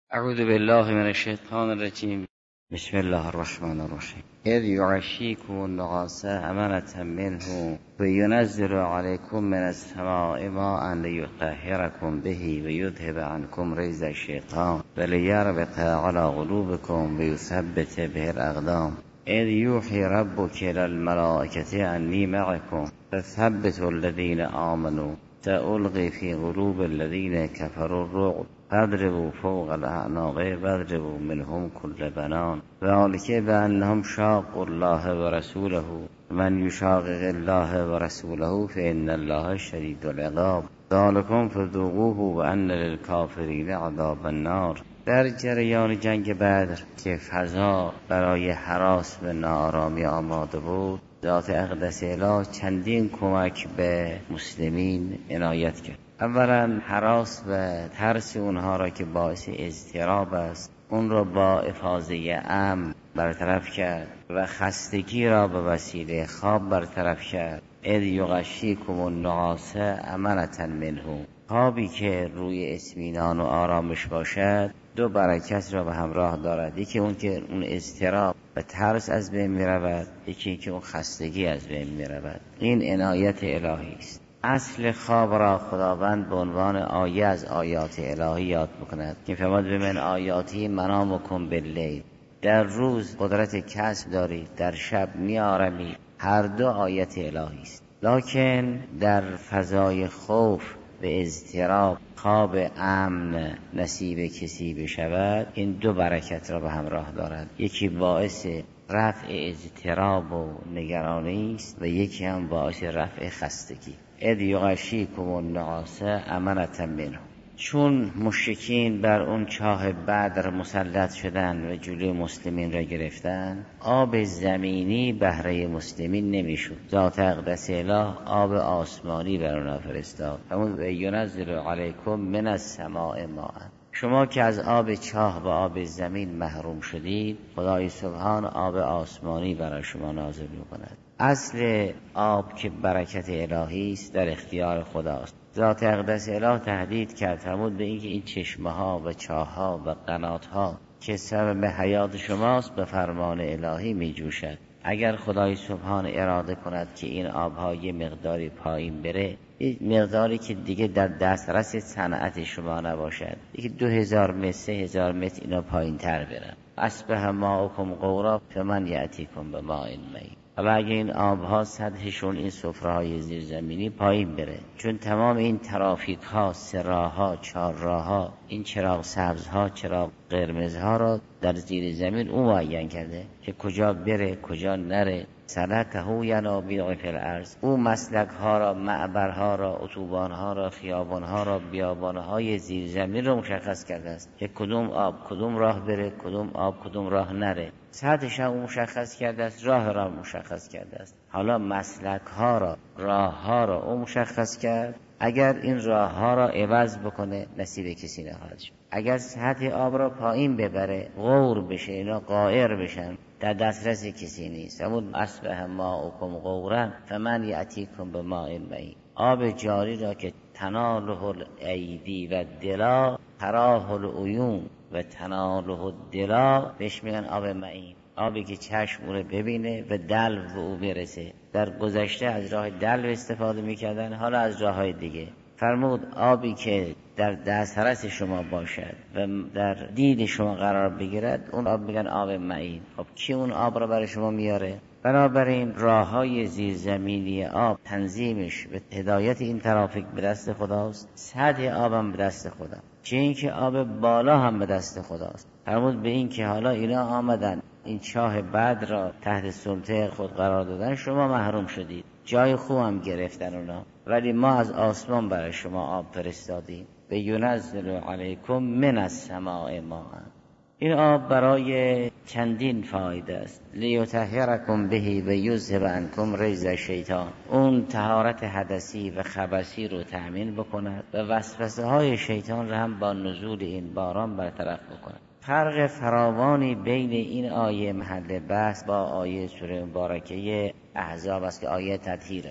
اعوذ بالله من الشیطان الرجیم. بسم الله الرحمن الرحیم. اذ یغشیکم النعاس امنة منه وینزل علیکم من السماء ماء لیطهرکم به ویذهب عنکم ریز الشیطان ولیربط علی قلوبکم ویثبت به الاقدام. اذ یوحی ربک الی الملائکة انی معکم فثبتوا الذین آمنوا سألقی فی قلوب الذین کفروا الرعب فاضربوا فوق الاعناق واضربوا منهم كل بنان ذلك بأنهم شاقوا الله ورسوله من يشاقق الله ورسوله فإن الله شديد العقاب ذلكم فذوقوه وأن للكافرين عذاب النار. در جریان جنگ بدر که فضا برای هراس و ناآرامی آماده بود، ذات اقدس اله چندین کمک به مسلمین عنایت کرد. اولا هراس و ترس اونها را که باعث اضطراب است، اون را با افاضه امن برطرف کرد و خستگی را به وسیله خواب برطرف کرد. اذ یغشیکم النعاس امنة منه، خوابی که روی اطمینان و آرامش باشد دو برکت را به همراه دارد. یکی اون که اون اضطراب و ترس از بین می رود، یکی که اون خستگی از بین می رود. این عنایت الهی است. اصل خواب را خداوند به عنوان آیه از آیات الهی یاد می‌کند که فرمود به من آیاتی منامکم باللیل، در روز قدرت کسب دارید، در شب می‌آرمید. هر دو آیت الهی است. لکن در فضای خوف و اضطراب خواب امن نصیب کسی بشود، این دو برکت را به همراه دارد. یکی باعث رفع اضطراب و نگرانی است و یکی هم باعث رفع خستگی. اذ یغشیکم النعاس امنة منه. چون مشرکین بر اون چاه بدر مسلط شدن و جلوی مسلمین را گرفتن، آب زمینی بهره مسلمین نمیشد. ذات اقدس اله آب آسمانی بر اونها فرستاد. همون ینزل علیکم من السماء ماء. شما که از آب چاه و آب زمین محروم شدید، خدای سبحان آب آسمانی برای شما نازل می‌کند. اصل آب که برکت الهی است در اختیار خداست. ذات اقدس اله تهدید کرد، فرمود به اینکه این چشمه ها و چاه ها و قنات ها که سبب حیات شماست به فرمان الهی می جوشد. اگر خدای سبحان اراده کند که این آبها یه مقداری پایین بره، یک مقداری که دیگه در دسترس صنعت شما نباشد، دیگه 2000 متر 3000 متر اینا پایین تر برن، اصبح ماؤکم غورا فمن یأتیکم بماء معین. حالا اگه این آبها سطحشون این سفره‌های زیرزمینی پایین بره، چون تمام این ترافیک ها، سراها، چهارراها، این چراغ سبزها، چراغ قرمزها را در زیر زمین او معین کرده که کجا بره کجا نره. سلکه ینابیع فی الارض، او مسلک ها را، معبرها را، اتوبان ها را، خیابان ها را، بیابان های زیر زمین را مشخص کرده است که کدوم آب کدوم راه بره، کدوم آب کدوم راه نره. سطحش هم مشخص کرده است، راه را مشخص کرده است. حالا مسلک ها را، راه ها را او مشخص کرد. اگر این راه ها را عوض بکنه نصیب کسی نخواهد شد. اگر سطح آب را پایین ببره، غور بشه، اینا غائر بشن، در دسترس کسی نیست. همون اصبح ماؤکم غورا فمن یأتیکم بماء معین. آب جاری را که تناله الایدی و دلا تراه العیون و تناله الدلا بهش میگن آب معین. آبی که چشم او رو ببینه و دلو به او برسه. در گذشته از راه دلو استفاده میکردن، حالا از راه های دیگه. فرمود آبی که در دسترس شما باشد و در دید شما قرار بگیرد، اون آب میگن آب معین. خب کی اون آب را برای شما میاره؟ بنابراین راههای زیرزمینی آب، تنظیمش و هدایت این ترافیک به دست خداست. سطح آبم به دست خدا، چه اینکه آب بالا هم به دست خداست. فرمود به این که حالا اینا آمدن این چاه بد را تحت سلطه خود قرار دادن، شما محروم شدید، جای خوب هم گرفتن اونا، ولی ما از آسمان برای شما آب فرستادیم. به ینزل علیکم من السماء ماء. این آب برای چندین فایده است. لیطهرکم به و یذهب عنکم ریز الشیطان، اون طهارت حدثی و خبثی رو تأمین بکند و وسوسه های شیطان را هم با نزول این باران برطرف بکند. فرق فراوانی بین این آیه محل بحث با آیه سوره مبارکه احزاب است که آیه تطهیر است.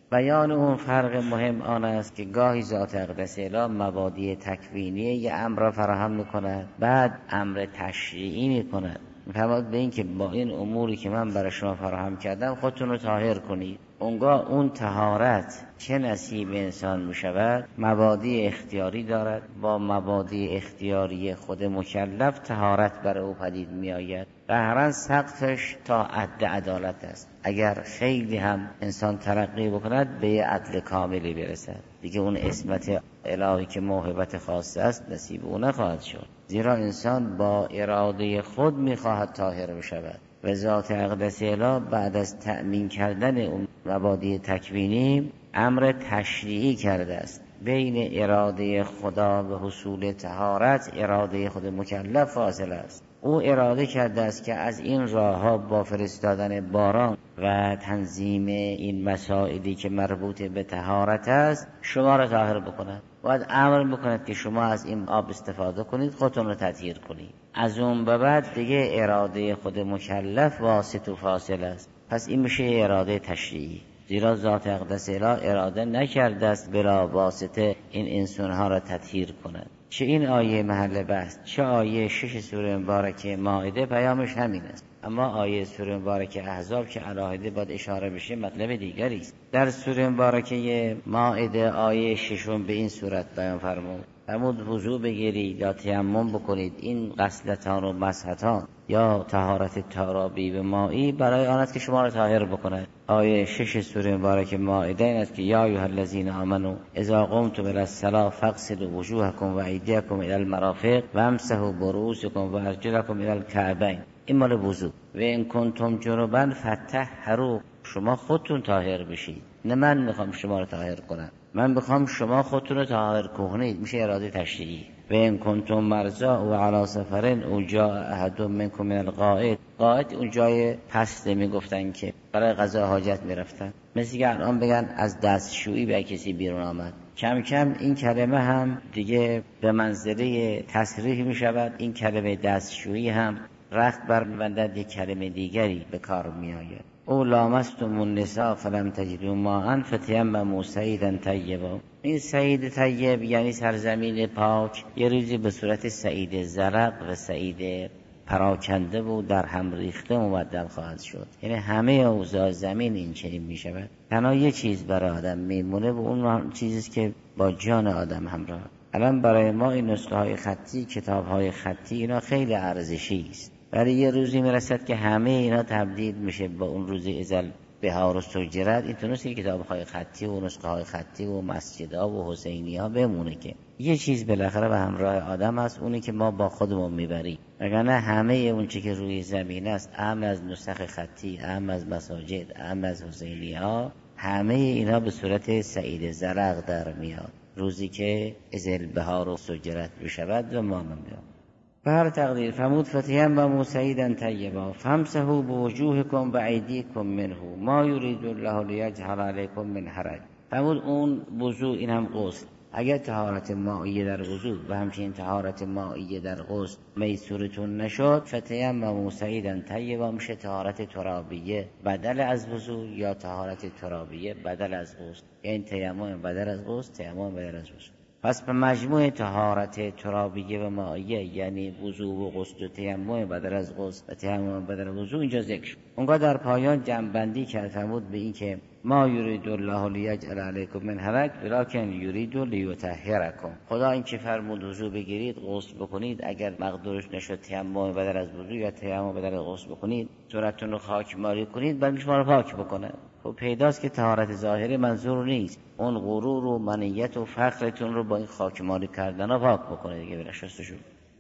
بیان اون فرق مهم آن است که گاهی ذات اقدس الهی مبادی تکوینی یه امر را فراهم میکند، بعد امر تشریعی میکند. میفرماد به این که با این اموری که من برای شما فراهم کردم خودتون رو طاهر کنید. اونگاه اون طهارت چه نصیب انسان میشود؟ مبادی اختیاری دارد. با مبادی اختیاری خود مکلف طهارت برای او پدید میآید. قهرن سقفش تا حد عدالت است. اگر خیلی هم انسان ترقی بکند به عدل کاملی برسد، دیگه اون عصمت الهی که موهبت خاصه است نصیب او نخواهد شد. زیرا انسان با اراده خود میخواهد طاهر بشود و ذات اقدس الهی بعد از تأمین کردن اون مبادی تکوینی امر تشریعی کرده است. بین اراده خدا و حصول طهارت اراده خود مکلف فاصله است. او اراده کرده است که از این راهها با فرستادن باران و تنظیم این مسائلی که مربوط به طهارت است شما را طاهر بکند. باید امر بکند که شما از این آب استفاده کنید، خودتون را تطهیر کنید. از اون به بعد دیگه اراده خود مکلف واسط و فاصل است. پس این میشه اراده تشریعی. زیرا ذات اقدس الهی اراده نکرده است بلا واسطه این انسانها را تطهیر کند. چه این آیه محل بحث، چه آیه 6 سوره مبارکه مائده پیامش همین است. اما آیه سوره مبارکه احزاب که علاهده باید اشاره بشه مطلب دیگری است. در سوره مبارکه مائده آیه 6 به این صورت بیان فرمود وضو بگیرید یا تیمم بکنید. این غسلتان و مسحتان یا طهارت ترابی و مائی برای آن است که شما را طاهر بکند. آیه 6 سوره مبارکه مائده این است که یا ایها الذین آمنوا اذا قمتم الی الصلاة فاغسلوا وجوهکم و ایدیکم الی المرافق وامسحوا برؤوسکم و ارجلکم الی الکعبین. این مال وضو. و ان کنتم جنبا فطهروا، شما خودتون طاهر بشید. نه من میخوام شما رو طاهر کنم، من میخوام شما خودتون رو طاهر کنید. میشه اراده تشریعی. و ان کنتم مرضی و علی سفر او جاء احد منکم من الغائط. غائط اون جای پسته میگفتن که برای قضا حاجت میرفتن. مثل که الان بگن از دستشویی به کسی بیرون آمد. کم کم این کلمه هم دیگه به منزله تصریح میشود. این کلمه دستشویی هم رخت برمی‌بندد یک کلمه دیگری به کار میآید. او لامستم النساء فلم تجدوا ماء فتیمموا صعیدا طیبا. این صعید طیب یعنی سرزمین پاک یه روزی به صورت صعید زرق و صعید پراکنده و در هم ریخته مبدل خواهد شد. یعنی همه اوضاع زمین این چنین می شود. تنها یه چیز برای آدم میمونه و اون چیزیست که با جان آدم همراه. الان برای ما این نسخه های خطی، کتاب های خطی اینا خیلی ارزشی است. ولی یه روزی میرسد که همه اینا تبدیل میشه با اون روزی ازل بهار و سجرت. این تونستی کتاب‌های خطی و نسخه‌های خطی و مسجدها و حسینی‌ها بمونه که یه چیز بالاخره به همراه آدم هست، اونی که ما با خودمون میبریم. وگرنه همه اون چیزی که روی زمین است، اهم از نسخ خطی، اهم از مساجد، اهم از حسینی‌ها، همه اینا به صورت سعید زرق در میاد روزی که ازل بهار و سجرت بشود و ما میاد. به هر تقدیر فرمود فتیمموا صعیدا طیبا فامسحوا بوجوهکم و ایدیکم منه ما یرید الله لیجعل علیکم من حرج. فرمود اون وضو این هم غسل. اگر طهارت مائیه در وضو و همچنین طهارت مائیه در غسل میسورتون نشد، فتیمموا صعیدا طیبا میشه طهارت ترابیه بدل از وضو یا طهارت ترابیه بدل از غسل. یعنی تیمم بدل از غسل، تیمم بدل از وضو. پس به مجموع طهارت ترابیه و مائیه یعنی وضو و غسل و تیمم بدل از غسل و تیمم بدل از وضو اینجا ذکر شد. اونگاه در پایان جمع‌بندی کرد فرمود به این که ما یرید الله لیجعل علیکم من حرج ولکن یرید لیطهرکم. خدا این که فرمود وضو بگیرید، غسل بکنید، اگر مقدورش نشد تیمم بدل از وضو یا تیمم بدل از غسل بکنید، صورتتون رو خاکمالی کنید، بعد شما رو پاک بکنه. خب پیداست که طهارت ظاهری منظور نیست. اون غرور و منیت و فخرتون رو با این خاکمالی کردن رو پاک بکنه دیگه بلا شستشو.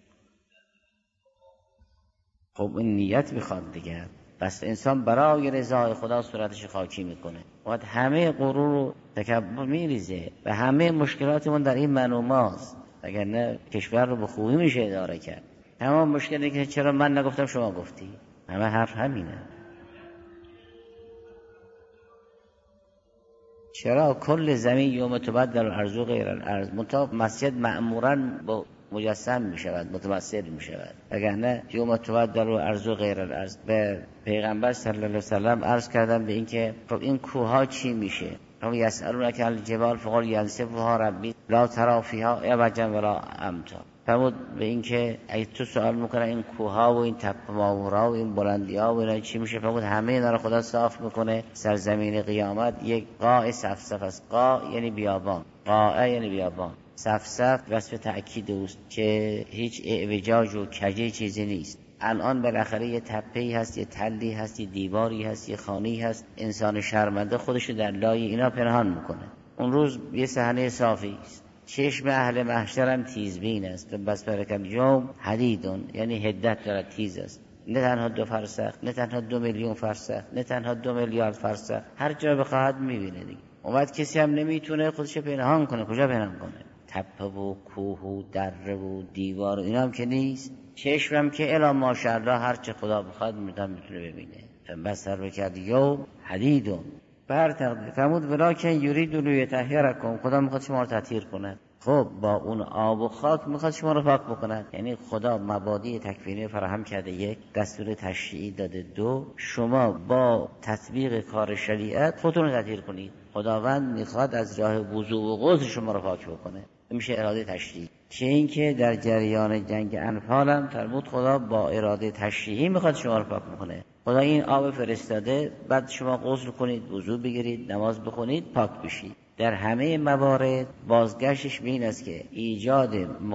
خب این نیت میخواد دیگه. بس انسان برای رضای خدا صورتش خاکی میکنه. باید همه غرور و تکبر میریزه و همه مشکلاتمون در این من و ماست. اگر نه کشور رو به خوبی میشه اداره کرد. تمام مشکلی که چرا من نگفتم شما گفتی. همه حرف همینه. چرا کل زمین یوم تبدل الارض غیر الارض، مسجد معموراً با مجسم می شود، متمثل می شود. وگرنه یوم تبدل الارض غیر الارض. به پیغمبر صلی الله علیه و سلم عرض کردم به این که خب این کوه ها چی میشه؟ هم یسألونک عن الجبال فقل ینسفها ربی لا تری فیها عوجا ولا امتا. فرمود به این که اگه تو سوال میکنه این کوها و این تپه ماورا و این بلندی ها و اینا چی میشه، فرمود همه اینا رو خدا صاف میکنه. سرزمین قیامت یک قاع سفسف است. قاع یعنی بیابان، قاع یعنی بیابان، سفسف وصف تأکید اوست که هیچ اعوجاج و کجی چیزی نیست. الان بالاخره یه تپه‌ای هست، یه تلی هست، یه دیواری هست، یه خانه‌ای هست، انسان شرمنده خودشو در لای اینا پنهان میکنه. اون روز یه صحنه صافی است. چشم اهل محشر هم تیزبین است. بس برکم یوم حدیدون، یعنی حدت دارد، تیز است. نه تنها 2 فرسخ، نه تنها 2 میلیون فرسخ، نه تنها 2 میلیارد فرسخ، هر جا بخواهد میبینه دیگه. اونوقت کسی هم نمیتونه خودشو پنهان کنه. کجا پنهان کنه؟ تپه و کوه و دره و دیوار و اینا هم که نیست. چشمم که الا ماشاءالله هر چه خدا بخواد میتونه ببینه. بس برکم یوم حدیدون. بر تقدیر فرمود ولکن یرید لیطهرکم، خدا میخواد شما رو تطهیر کنه. خب با اون آب و خاک میخواد شما رو پاک بکنه. یعنی خدا مبادی تکوینی فراهم کرده، 1 دستور تشریعی داده، 2 شما با تطبیق کار شریعت خودتون رو تطهیر کنید. خداوند میخواد از راه وضو و غسل شما رو پاک بکنه. میشه اراده تشریعی. چه این که در جریان جنگ انفال هم فرمود خدا با اراده تشریعی میخواد شما رو پاک بکنه. خدا این آب فرستاده، بعد شما غسل کنید، وضو بگیرید، نماز بخونید، پاک بشید. در همه موارد بازگشتش به این است که ایجاد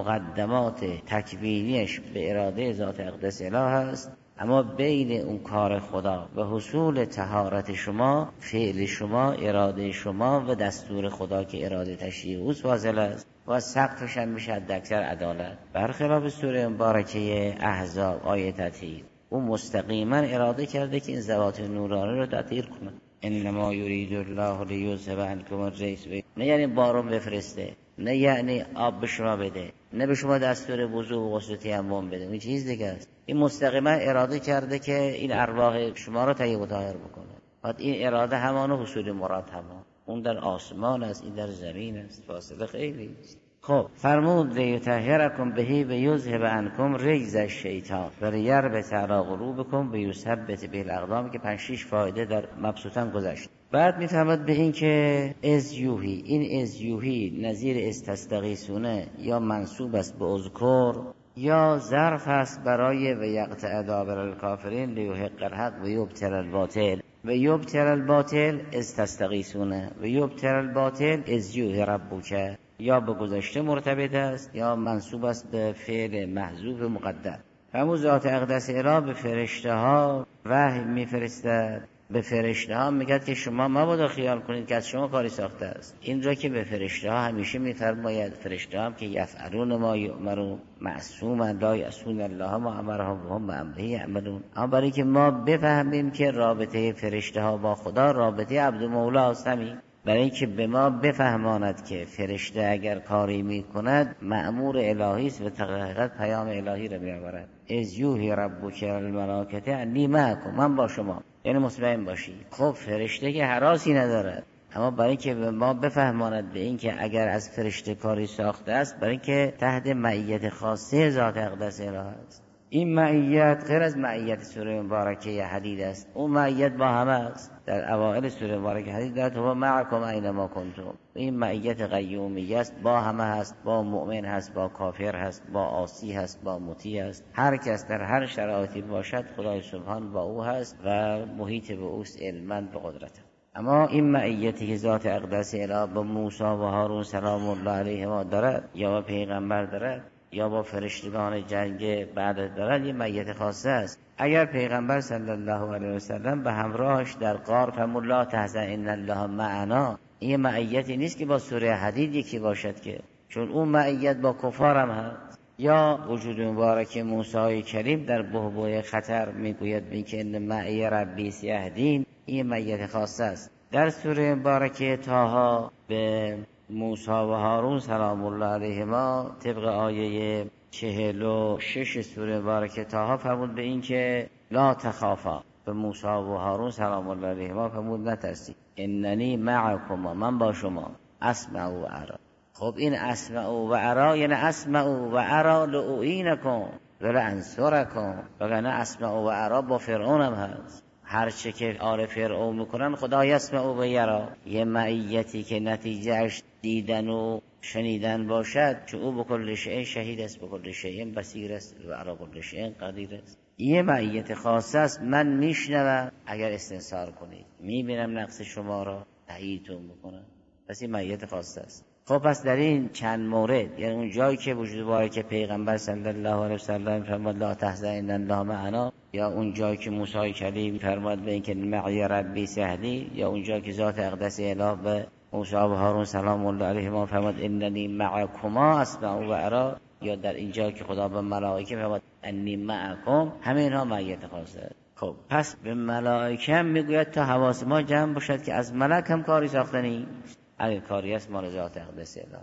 مقدمات تکوینیش به اراده ذات اقدس اله است، اما بین اون کار خدا و حصول طهارت شما، فعل شما، اراده شما و دستور خدا که اراده تشریعی اوست فاصله است و سقفش هم میشه حداکثر عدالت. برخلاف سوره مبارکه احزاب آیه تطهیر، او مستقیما اراده کرده که این ذوات نورانی رو تطهیر کنه. انما یرید الله لیذهب عنکم الرجس، نه یعنی بارون بفرسته، نه یعنی آب به شما بده، نه به شما دستور وضو و غسل و تیمم بده، این چیز دیگه است. این مستقیما اراده کرده که این ارواح شما رو طیب و طاهر بکنه. بعد این اراده همان حصول مراد همان، اون در آسمان است، این در زمین است، فاصله خیلی است. خب فرمود لیطهرکم بهی و یذهب عنکم رجز الشیطان و لیربط علی قلوبکم و یثبت به الاقدام، که 5-6 فایده در مبسوطا گذشت. بعد میفهمد به این که از یوهی، این از یوهی نظیر استستغیثونه یا منصوب است به اذکر یا ظرف است برای و یقطع دابر الکافرین لیحق الحق و یبطل الباطل. و یبطل الباطل استستغیثونه و یبطل الباطل از یوهی ربک، یا به گذشته مرتبط است یا منصوب است به فعل محذوف مقدر. همون ذات اقدس اله به فرشته ها وحی میفرستد. به فرشته ها میگه که شما مبادا خیال کنید که از شما کاری ساخته است. این را که به فرشته ها همیشه میفرماید، فرشته ها هم که یفعلون ما یؤمرون معصوما لا یعصون الله ما امرهم و هم بامره یعملون. اما برای که ما بفهمیم که رابطه فرشته ها با خدا رابطه عبد و مولا است، همین برای اینکه به ما بفهماند که فرشته اگر کاری میکند مأمور الهی است و حقیقت پیام الهی را میآورد. از یوحی ربک الملائکه انی معکم، من با شما، یعنی مطمئن باشی. خب فرشته که هراسی ندارد، اما برای اینکه به ما بفهماند به اینکه اگر از فرشته کاری ساخته است، برای اینکه تحت معیت خاصه ذات اقدس اله است. این معیت غیر از معیت سوره مبارکه حدید است. اون معیت با همه است. در اوائل سوره مبارکه حدید در تو معکم اینما کنتم، این معیت قیومیه است، با همه هست، با مؤمن هست، با کافر هست، با عاصی هست، با مطیع است. هر کس در هر شرایطی باشد خدای سبحان با او هست و محیط به اوست علما به قدرت. اما این معیتی که ذات اقدس اله با موسی و هارون سلام الله علیهما دارد، یا با پیغمبر دارد، یا با فرشتگان جنگ بعد دارد، یه معیت خاصه است. اگر پیغمبر صلی الله علیه و سلم به همراهش در غار فرمود لا تحزن ان الله معنا، این معیتی نیست که با سوره حدید یکی باشد که، چون اون معیت با کفار هم هست. یا وجود مبارک موسی کریم در بحبوح خطر میگوید بینکه ان معی ربی سیهدین، این معیت خاصه است. در سوره مبارکه طه به موسی و هارون سلام الله علیهما طبق آیه 46 سوره مبارکه طه فرمود به این که لا تخافا، به موسی و هارون سلام الله علیهما فرمود نترسید، اننی معکم، من با شما، اسمع و ارا. خب این اسمع و ارا یعنی اسمع و ارا لأعینکم ولانصرکم، وگرنه اسمع و ارا با فرعون هم هست. هر چه که آل فرعون میکنن خدا یسمع و یرا، یه معیتی که نتیجهش دیدن و شنیدن باشد، چه او بکل شیء شهید است، بکل شیء بصیر است و علی کل شیء قدیر است. یه معیت خاصه است، من میشنوم اگر استنصار کنید، میبینم نقص شما را تاییدتون میکنم، پس این معیت خاصه است. خب پس در این چند مورد، یعنی اون جایی که وجود باره که پیغمبر صلی الله علیه وسلم فرمود لا تحزن ان الله معنا، یا اون جایی که موسی کلیم فرمود به اینکه معی ربی سهلی، یا اون جایی که ذات اقدس اله به موسی و هارون سلام الله علیهما فرمود اننی معکما اسمع و ارا، یا در اینجا که خدا به ملائکه فرمود انی معکم، همه اینها معیت خاصه است. خب پس به ملائکه هم میگوید تا حواس ما جمع باشد که از ملک هم کاری ساخته نیست، اگر کاری است مال ذات اقدس اله.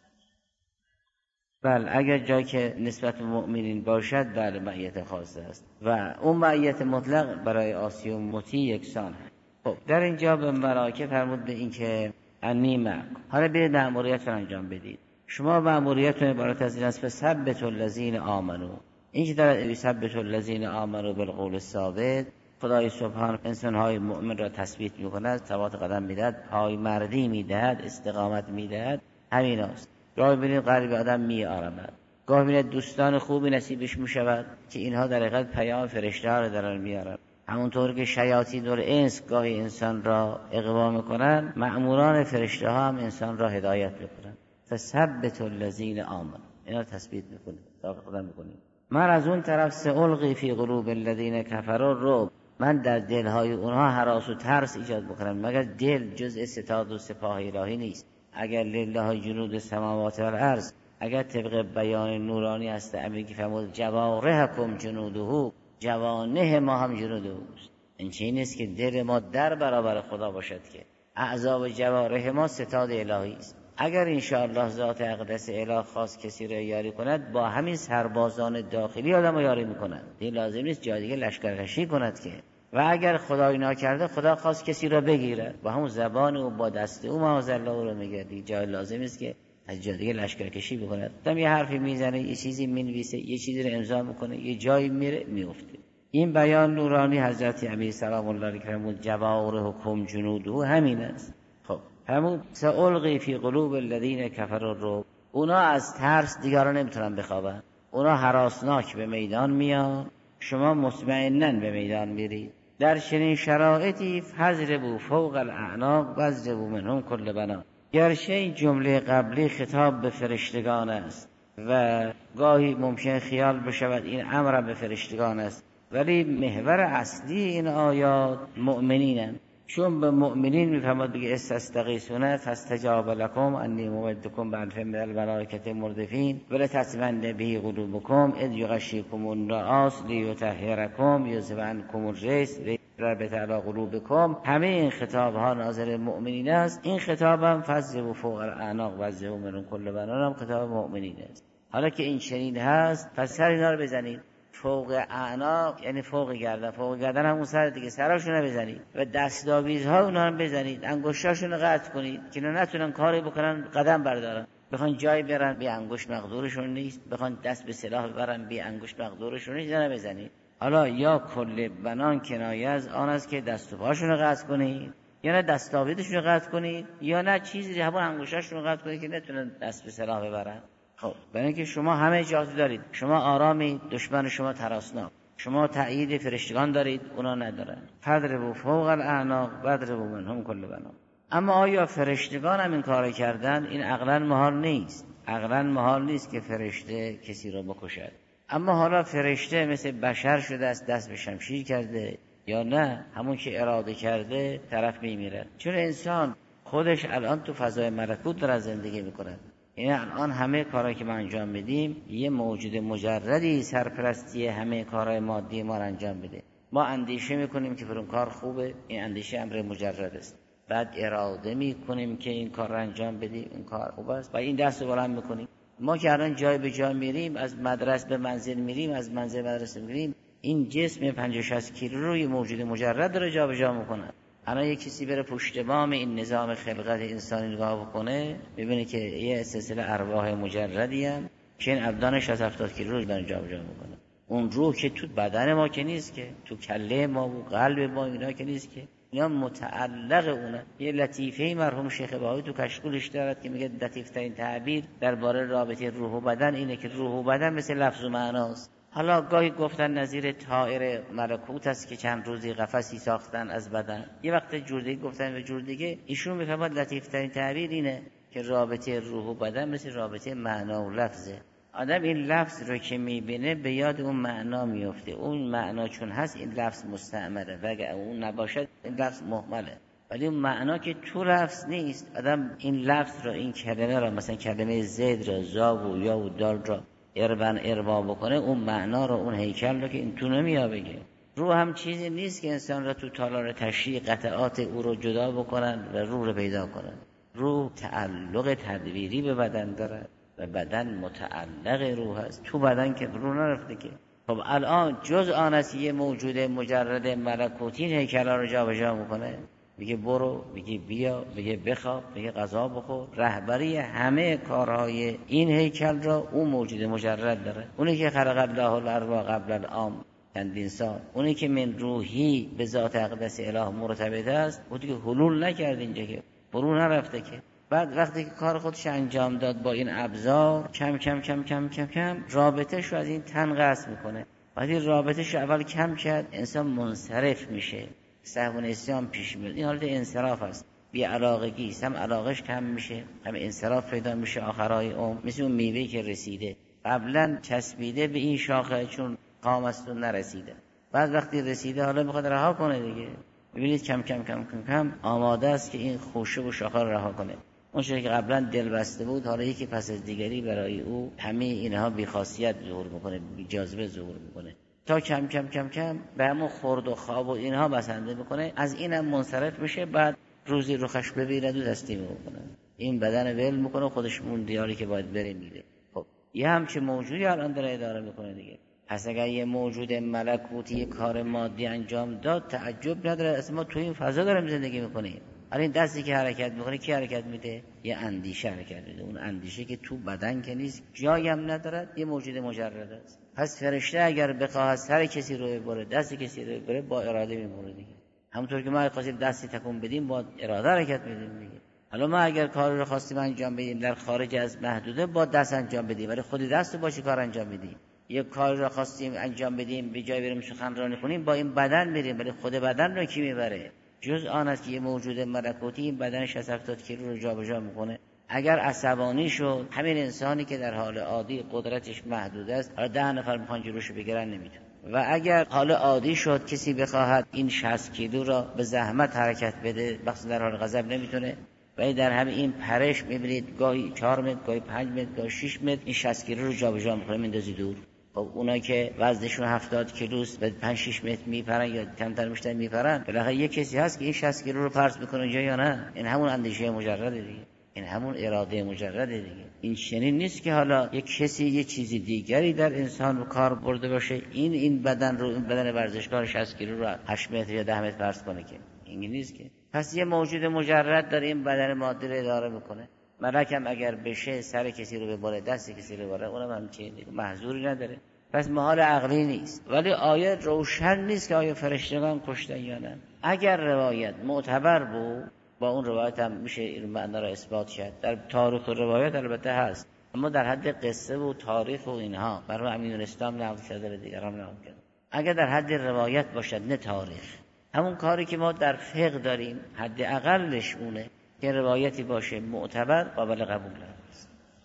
بله اگر جایی که نسبت به مؤمنین باشد بله معیت خاصه است و اون معیت مطلق برای عاصی و مطیع یکسان. خب در اینجا به ملائکه فرمود به این که انی معکم، حالا برید مأموریت رو انجام بدید. شما مأموریتتون عبارت از این است فثبتوا الذین آمنوا، این که در ثبت الذین آمنوا بالقول الثابت، خدای سبحان انسان‌های مؤمن را تثبیت می‌کند، ثبات قدم می‌دهد، پای مردی می‌دهد، استقامت می‌دهد، همین است. گاهی می‌بینید قلب آدم می‌آرامد، گاهی می‌بینید دوستان خوبی نصیبش می‌شود که اینها در حقیقت پیام فرشته‌ها را درون می‌آورند. همونطور که شیاطین و انس گاهی انسان را اغوا می‌کنند، مأموران فرشته‌ها هم انسان را هدایت می‌کنند. فثبت الذین آمنوا، اینا تثبیت می‌کنید، ثابت قدم می‌کنید. من از اون طرف سألقی فی قلوب الذین کفروا الرعب، من در دلهای اونها هراس و ترس ایجاد بکنم، مگر دل جزء ستاد و سپاه الهی نیست؟ اگر لله جنود السماوات والارض، اگر طبق بیان نورانی است امیگی فرمود جوارحکم جنوده، جوانه ما هم جنود اوست. این چیزی نیست که دل ما در برابر خدا باشد که اعضا و جوارح ما ستاد الهی است. اگر انشاءالله ذات اقدس اله خاص کسی را یاری کند، با همین سربازان داخلی آدم را یاری میکند، دیگه لازم نیست جای دیگه لشکرکشی کند که. و اگر خدای ناکرده خدا خاص کسی را بگیرد، با همون زبان او با دست او معاذالله او را میگردی، جای لازم نیست که از جای دیگه لشکرکشی بکند. آدم یه حرفی میزنه، یه چیزی مینویسه، یه چیزی رو امضا میکنه، یه جایی میره میفته. این بیان نورانی حضرت امیر سلام الله علیه فرمود جوارحکم جنوده، همین است. خب همون سألقی فی قلوب الذین کفروا الرعب، اونا از ترس دیگران نمیتونن بخوابن، اونا هراسناک به میدان میان، شما مطمئنن به میدان میرید. در چنین شرایطی فضربوا فوق الاعناق واضربوا منهم کل بنان. گرچه این جمله قبلی خطاب به فرشتگان است و گاهی ممکن خیال بشود این امر به فرشتگان است، ولی محور اصلی این آیات مؤمنینن، چون به مؤمنین میفهمد بگه استستغیثون فاستجاب لكم انی ممدکم بألف من الملائکة مردفین ولتطمئن به قلوبکم اذ یغشیکم النعاس لیطهرکم یذهب عنکم الرجس لیربط علی قلوبکم. همه این خطاب ها ناظر مؤمنین است. این خطاب هم فضربوا فوق الاعناق واضربوا منهم کل بنان هم خطاب مؤمنین است. حالا که این چنین هست پس سر اینا رو بزنید فوق اعناق، یعنی فوق گردن، فوق گردن همون سر دیگه، سراشون رو بزنید و دستاویزها اونا رو بزنید، انگشتاشون رو قطع کنید که اینا نتونن کاری بکنن، قدم بردارن، بخوان جای برن بی انگشت مقدورشون نیست، بخوان دست به سلاح ببرن بی انگشت مقدورشون نیست، اینا رو بزنید. حالا یا کل بنان کنایه از آن است که دست و پاشون رو قطع کنید، یا نه دستاویزشون رو قطع کنید، یا نه چیزی همون انگشتاشون رو قطع کنید که نتونن دست به سلاح ببرن. خب برای اینکه شما همه جهات دارید، شما آرامی، دشمن شما ترسناک، شما تأیید فرشتگان دارید، اونا ندارن. فضربوا فوق الاعناق واضربوا منهم کل بنان. اما آیا فرشتگان هم این کار کردن؟ این عقلاً محال نیست، عقلاً محال نیست که فرشته کسی را بکشد. اما حالا فرشته مثل بشر شده است، دست به شمشیر کرده، یا نه همون که اراده کرده طرف میمیره. چون انسان خودش الان تو فضای ملکوت داره زندگی میکنه. این الان همه کارهایی که ما انجام میدیم یه موجود مجردی سرپرستی همه کارهای مادی ما رو انجام بده. ما اندیشه میکنیم که فرون کار خوبه، این اندیشه امر مجرد است. بعد اراده میکنیم که این کار رو انجام بدیم، این کار خوب است و این دست رو بلند میکنیم. ما که الان جای به جای میریم، از مدرسه به منزل میریم، از منزل به مدرسه میریم، این جسم 50-60 کیلو رو یه موجود مجرد رو جا به جا میکنه. الان یک کسی بره پشت بام این نظام خلقت انسانی نگاه بکنه، ببینه که یه سلسله ارواح مجردی ان که این ابدان 60-70 کیلو رو دارن جابجا میکنه. اون روح که تو بدن ما که نیست، که تو کله ما و قلب ما اینا که نیست، که اینا متعلق اونه. یه لطیفه مرحوم شیخ بهایی تو کشکولش دارد که میگه لطیفترین تعبیر درباره رابطه روح و بدن اینه که روح و بدن مثل لفظ و معناست. حالا گاهی گفتن نظیر طائر ملکوت است که چند روزی قفسی ساختن از بدن، یه وقت جور دیگه گفتن به جور دیگه. ایشون میفهمد لطیفترین تعبیر اینه که رابطه روح و بدن مثل رابطه معنا و لفظه. آدم این لفظ رو که میبینه به یاد اون معنا میفته، اون معنا چون هست این لفظ مستعمله و اگه اون نباشد این لفظ مهمله. ولی اون معنا که تو لفظ نیست، آدم این لفظ رو، این کلمه رو، مثلا کلمه زید رو، زا و یا و دال رو اربا بکنه، اون معنا رو، اون هیکل رو که این تو نمیابه. روح هم چیزی نیست که انسان را تو تالار تشریح قطعات او رو جدا بکنن و روح رو پیدا کنن. روح تعلق تدبیری به بدن دارد و بدن متعلق روح است. تو بدن که روح نرفته که. خب الان جز آن است یه موجود مجرد ملکوتی هیکلا رو جا به جا میکنه، میگه برو، میگه بیا، میگه بخواب، میگه غذا بخور. رهبری همه کارهای این هیکل را اون موجود مجرد داره. اونی که خلق الله الارواح قبل العام، چندین سال. اونی که من روحی به ذات اقدس اله مرتبط است، اونی که حلول نکرد اینجا، که برو نرفته که. بعد وقتی که کار خودش انجام داد با این ابزار، کم کم کم کم کم کم رابطه‌شو از این تن قطع میکنه. وقتی رابطه‌شو اول کم کرد، انسان منصرف میشه، سهو و نسیان پیش میاد. این حالت انصراف است. بی علاقگی است، هم علاقش کم میشه، هم انصراف پیدا میشه. آخرای عمر مثل اون میوه‌ای که رسیده، قبلا چسبیده به این شاخه چون قام است و نرسیده، بعد وقتی رسیده حالا میخواد رها کنه دیگه. ببینید کم کم کم کم کم آماده است که این خوشه و شاخه رو رها کنه. اون چیزی که قبلا دل بسته بود، حالا یکی پس از دیگری برای او همه اینها بی خاصیت ظهور میکنه، بی جاذبه ظهور میکنه، تا کم کم کم کم به همون خورد و خواب و اینها بسنده میکنه. از اینم منصرف میشه، بعد روزی رخش ببیند و تسلیم میکنه. این بدن ول میکنه، خودش اون دیاری که باید بره میره. خب یه همچین موجودی الان داره اداره میکنه دیگه. پس اگر یه موجود ملکوتی کار مادی انجام داد، تعجب نداره. اصلا ما تو این فضا داریم زندگی میکنیم. این دستی که حرکت میکنه کی حرکت میده؟ یه اندیشه حرکت میده. اون اندیشه که تو بدن که نیست، جایی هم ندارد، یه موجود مجرد است. پس فرشته اگر بخواد سر کسی رو ببره، دست کسی رو ببره، با اراده میبره دیگه. همونطور که ما خواستیم دستی تکون بدیم، با اراده حرکت میدیم دیگه. حالا ما اگر کاری رو خواستیم انجام بدیم در خارج از محدوده، با دست انجام بدیم، ولی خودی دست رو باشه کار انجام بدیم. یک کاری رو خواستیم انجام بدیم، به جای بریم سخنرانی کنیم، با این بدن میریم، ولی خود بدن رو کی میبره؟ جز آن است که یه موجود ملکوتی این بدن 60-70 کیلو رو جابجا میکنه. اگر عصبانی شد، همین انسانی که در حال عادی قدرتش محدود است، 10 نفر میخوان جلوشو بگیرن، نمیتونه. و اگر حال عادی شد کسی بخواهد این 60 کیلو را به زحمت حرکت بده، وقتی در حال غضب نمیتونه. و در همین این پرش میبینید گاهی 4 متر، گاهی 5 متر، گاهی 6 متر این 60 کیلو رو جابجا میکنه، میندازی دور. خب اونایی که وزنشون 70 کیلوست به 5-6 متر میپرن یا کمتر بیشتر میپرن، بالاخره یه کسی هست که این 60 کیلو رو پرت میکنه اونجا یا نه؟ این همون اندیشه مجرده دیگه، این همون اراده مجرده دیگه. این چنین نیست که حالا یک کسی یه چیزی دیگری در انسان رو کار برده باشه، این بدن رو، این بدن ورزشکار 60 کیلو رو 8 متر یا 10 متر پرت کنه، که این نیست که. پس یه موجود مجرد داره این بدن مادی رو اداره میکنه. ملک هم اگر بشه سر کسی رو ببره، دست کسی رو ببره، اونم همچین دیگه، محظوری نداره. پس محال عقلی نیست. ولی آیه روشن نیست که آیا فرشتگان کشتن یا نه. اگر روایت معتبر بود، با اون روایت هم میشه این معنا را اثبات کرد. در تاریخ و روایت البته هست، اما در حد قصه و تاریخ و اینها برای امین الاسلام نقل شده، به دیگران نقل کرده. اگر در حد روایت باشد نه تاریخ، همون کاری که ما در فقه داریم، حد اقلش اونه که روایتی باشه معتبر، قابل قبول است.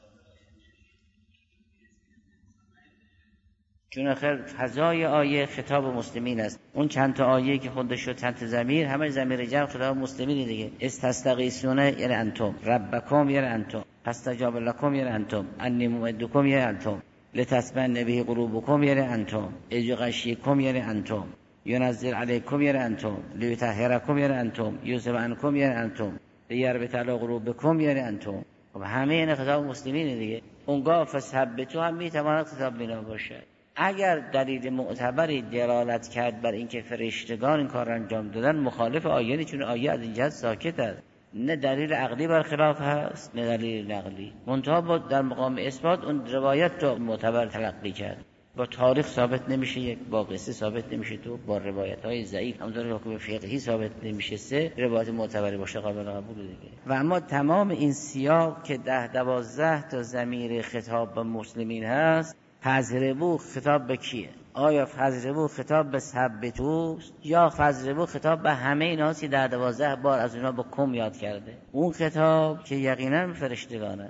چون آخر فضای آیه خطاب مسلمین است. اون چند تا آیه که خودش شد چند تا ضمیر، همه ضمیر جمع خطاب مسلمین دیگه. استستغیثون یعنی انتم، ربکم یعنی انتم، فاستجاب لکم یعنی انتم، انی ممدکم یعنی انتم، لتطمئن به قلوبکم یعنی انتم، اجغشیکم یعنی انتم، ينزل علیکم یعنی انتم، لیطهرکم یعنی انتم، یذهب عنکم یعنی انتم، لیربط علی قلوبکم یعنی انتم. خب همه این خطاب مسلمین دیگه. اونگاه فثبتوا هم میتواند خطاب بینا باشه. اگر دلیل معتبری دلالت کرد بر اینکه فرشتگان این کار انجام دادن، مخالف آیه، چون آیه از این جهت ساکت است، نه دلیل عقلی برخلاف هست نه دلیل نقلی. منتها با در مقام اثبات اون روایت رو معتبر تلقی کرد. با تاریخ ثابت نمیشه، یک با قصه ثابت نمیشه، تو با روایت‌های ضعیف همونطور که فقهی ثابت نمیشه، سه روایت معتبری باشه قابل قبول دیگه. و اما تمام این سیاق که 10-12 تا ضمیر خطاب به مسلمین هست، فضربوا خطاب به کیه؟ آیا فضربوا خطاب به ثبتوست یا فضربوا خطاب به همه ایناست که 10-12 بار از اونها با کم یاد کرده؟ اون خطاب که یقینا فرشتگانه.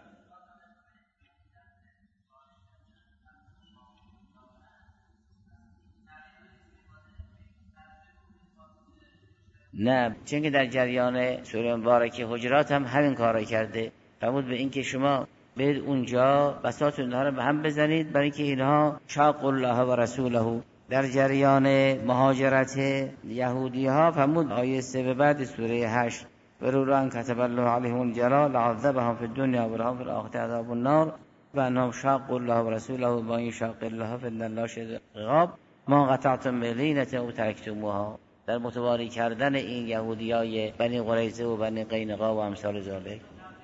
نه، چون که در جریان سوره مبارکه حجرات هم همین کارو کرده، فرمود به این که شما برید اونجا بساط اونها رو به هم بزنید، برای اینکه اینها شاق الله و رسوله. در جریان مهاجرت یهودی ها فرمود آیه 3 به بعد سوره 8 ولولا کتب الله علیهم الجلاء لعذبهم فی الدنیا ولهم فی الاخره عذاب النار و انهم شاق الله و رسوله و ما یشاق الله فان الله شدید العقاب ما قطعتم من لینة او ترکتموها. در متواری کردن این یهودیای بنی قریظه و بنی قینقاع و امثال ذالک.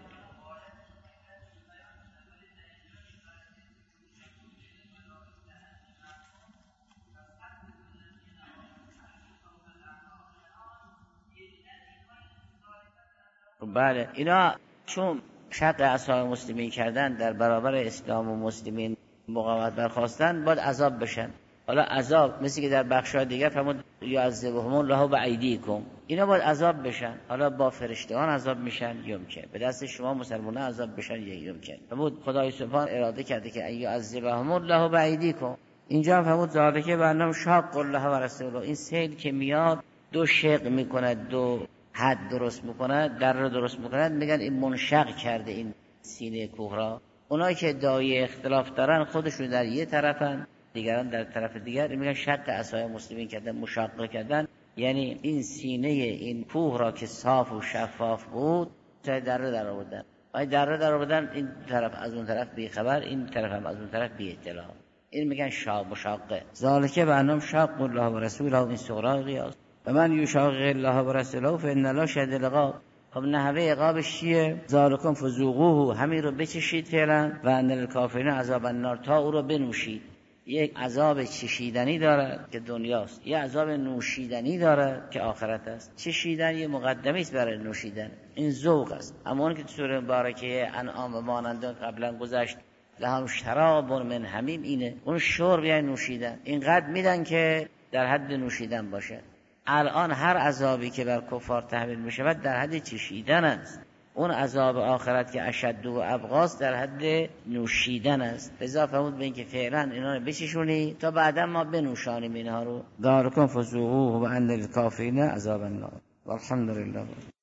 بله، اینا چون شق اصحاب مسلمین کردن، در برابر اسلام و مسلمین مقاومت برخواستن، باید عذاب بشن. حالا عذاب مثل که در بخش‌های دیگر فرمود یعذبهم الله بایدیکم، اینا باید عذاب بشن. حالا با فرشتگان عذاب میشن یمکن، به دست شما مسلمانان عذاب بشن یمکن. فرمود خدای سبحان اراده کرده که یعذبهم الله بایدیکم. اینجا فرمود ذالک بانهم شاق الله و رسوله. این سیل که میاد دو شق میکنه، دو حد درست میکنه، در رو درست میکنه، میگن این منشق کرده این سینه کوه را. اونایی که ادعای اختلاف دارن خودشون در یه طرفن، دیگران در طرف دیگر، میگن شق اصحاب مسلمین کردن، مشاقه کردن، یعنی این سینه این کوه را که صاف و شفاف بود تا در رو در آوردن. آیا در رو در آوردن، این طرف از اون طرف بی خبر، این طرف هم از اون طرف بی اطلاع. این میگن مشاقه. ذالک بانهم شاق الله و رسوله. این صغرا قیاس. و من یشاقق الله و رسوله فان الله شدید العقاب. خب نحوه عقابش چیه؟ ذالکم فذوقوه، همین رو بچشید فعلا، و ان للکافرین عذاب النار، تا او رو بنوشید. یک عذاب چشیدنی داره که دنیاست، یک عذاب نوشیدنی داره که آخرت است. چشیدن یه مقدمه است برای نوشیدن، این ذوق است. اما اون که سوره مبارکه انعام و مانند قبلا گذشت لهم شراب من حمیم، اینه اون شرب یعنی نوشیدن، اینقدر میدن که در حد نوشیدن باشه. الان هر عذابی که بر کفار تحمیل میشه در حد چشیدن است. اون عذاب آخرت که اشد و ابقاست در حد نوشیدن است. لذا فرمود به این که فعلا اینا رو بچشونی تا بعدا ما بنوشانیم اینها رو. دارکم فذوقوه و ان للکافرین عذاب النار. والحمد لله.